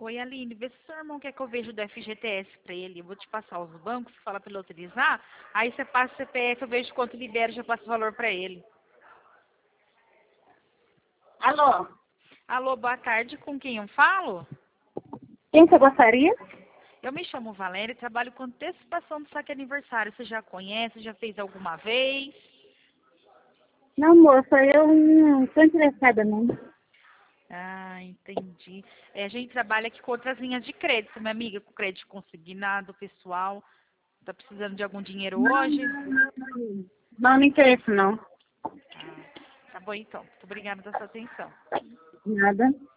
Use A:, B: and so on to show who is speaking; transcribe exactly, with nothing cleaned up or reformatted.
A: Oi, Aline, vê se seu irmão quer que eu veja do F G T S pra ele. Eu vou te passar os bancos, você fala pra ele autorizar. Aí você passa o C P F, eu vejo quanto libera e já passo o valor pra ele.
B: Alô?
A: Alô, boa tarde, com quem eu falo?
B: Quem você gostaria?
A: Eu me chamo Valéria e trabalho com antecipação do saque aniversário. Você já conhece, já fez alguma vez?
B: Não, moça, eu não estou interessada, não.
A: Ah, entendi. É, a gente trabalha aqui com outras linhas de crédito, minha amiga, com crédito consignado, pessoal. Tá precisando de algum dinheiro
B: Não,
A: hoje?
B: não, não. Não me interessa, não.
A: Ah, tá bom então. Muito obrigada pela sua atenção.
B: Nada.